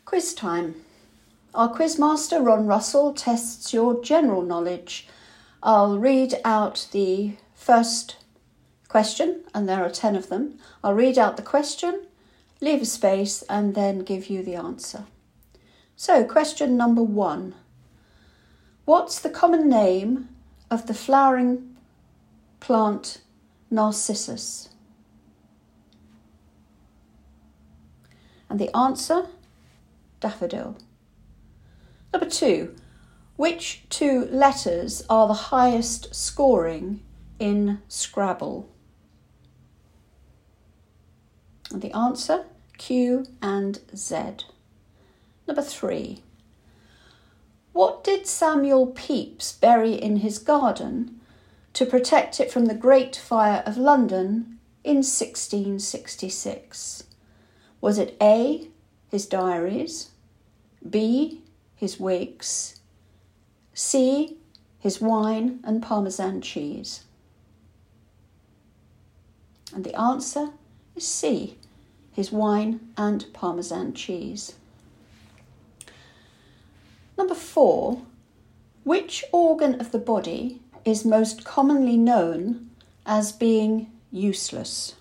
Quiz time. Our quizmaster, Ron Russell, tests your general knowledge. I'll read out the first question, and there are 10 of them. I'll read out the question, leave a space, and then give you the answer. So, question number 1. What's the common name of the flowering plant Narcissus? And the answer, daffodil. Number 2. Which 2 letters are the highest scoring in Scrabble? And the answer, Q and Z. Number 3. What did Samuel Pepys bury in his garden to protect it from the Great Fire of London in 1666? Was it A, his diaries, B, his wigs, C, his wine and Parmesan cheese? And the answer is C, his wine and Parmesan cheese. Number 4, which organ of the body is most commonly known as being useless?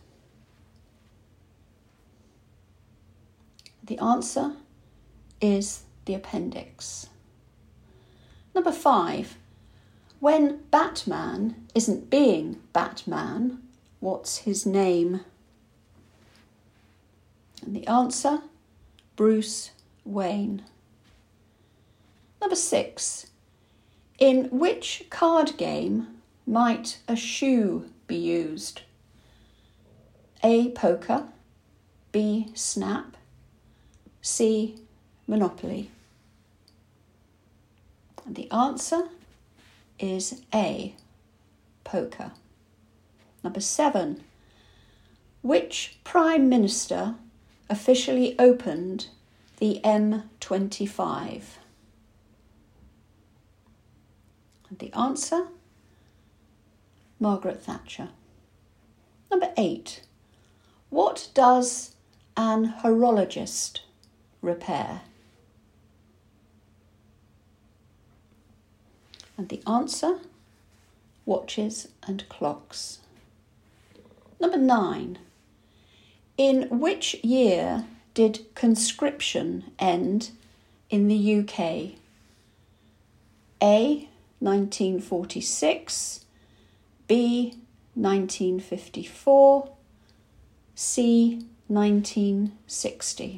The answer is the appendix. Number 5, when Batman isn't being Batman, what's his name? And the answer, Bruce Wayne. Number 6, in which card game might a shoe be used? A, poker, B, snap, C, Monopoly. And the answer is A, poker. Number 7, which Prime Minister officially opened the M25? And the answer, Margaret Thatcher. Number 8, what does an horologist repair? And the answer, watches and clocks. Number 9, in which year did conscription end in the UK? A, 1946, B, 1954, C, 1960.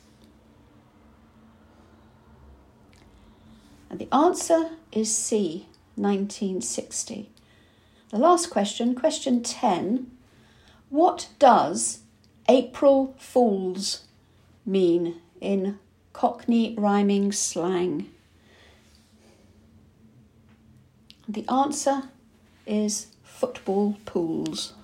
And the answer is C, 1960. The last question, question 10. What does April Fools mean in Cockney rhyming slang? The answer is football pools.